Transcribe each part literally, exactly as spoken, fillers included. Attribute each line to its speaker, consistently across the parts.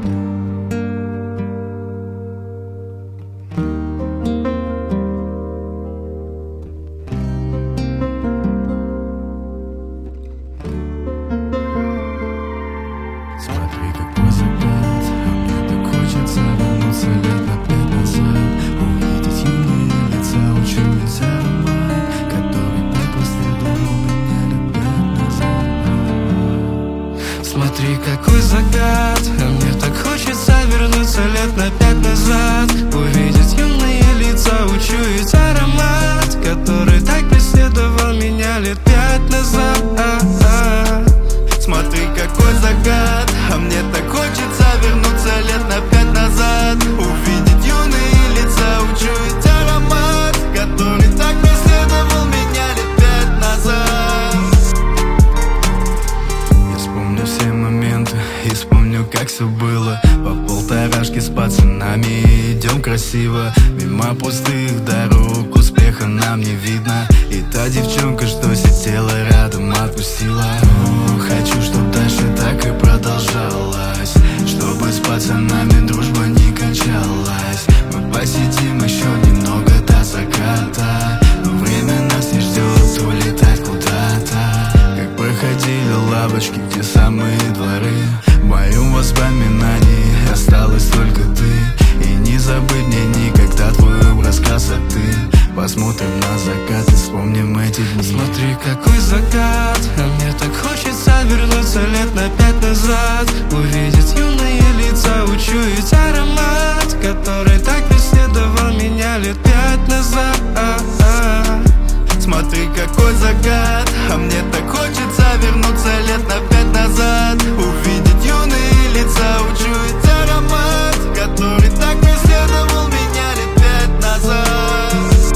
Speaker 1: Смотри, какой закат, а мне так хочется вернуться лет на пять назад, увидеть юные лица, учуять аромат, который так преследовал меня лет пять назад. Смотри, какой закат, а мне так хочется вернуться лет на пять назад, увидеть юные лица, учуять аромат, который так преследовал меня лет пять назад. Смотри, какой закат, а мне так хочется вернуться лет на пять назад, увидеть юные лица, учуять аромат, который так преследовал меня лет пять назад. Я вспомню все моменты и вспомню, как все было. По полторашке с пацанами идем красиво, мимо пустых дорог, успеха нам не видно. И та девчонка, что сидела рядом, отпустила. О, хочу, чтоб дальше так и продолжалось, чтобы с пацанами дружба не кончалась. Мы посидим еще немного до заката, но время нас не ждет, улетать куда-то. Как проходили лавочки, где самые дворы, в моем воспоминании осталась только ты. И не забыть мне никогда твой образ красоты. Посмотрим на закат и вспомним эти дни. Смотри, какой закат, а мне так хочется вернуться лет на пять назад, увидеть юные лица, учуять аромат, который так преследовал меня лет пять назад. Смотри, какой закат, а мне так хочется вернуться лет на пять назад, увидеть юные лица, учуять аромат, который так преследовал меня лет пять назад.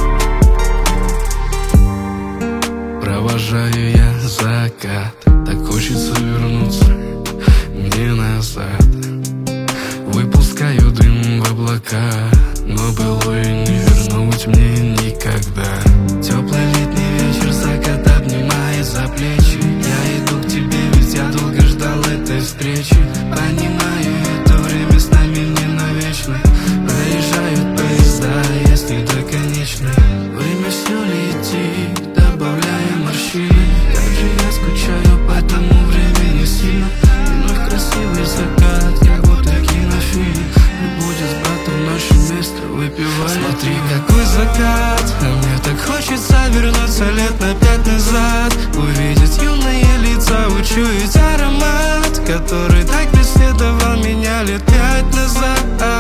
Speaker 1: Провожаю я закат, так хочется вернуться мне назад. Выпускаю дым в облака, но былое не вернуть мне никогда. Теплый летний вечер, закат обнимает за плечи. Я иду к тебе, ведь я долго ждал этой встречи. Понимаю, это время с нами не навечно. Проезжают поезда, если до конечной. Время все летит, добавляя морщины. Как же я скучаю по тому времени сильно. Вновь красивый закат, как будто кинофильм. И будет с братом наше место, выпивая. Смотри, какой закат, а мне так хочется вернуться лет на пять назад, увидеть юные лица, учуять аромат, который так преследовал меня лет пять назад.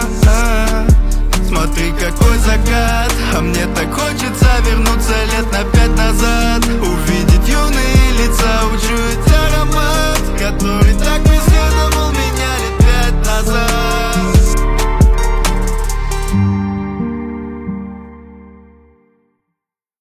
Speaker 1: Смотри, какой закат, а мне так хочется вернуться лет на пять назад, увидеть юные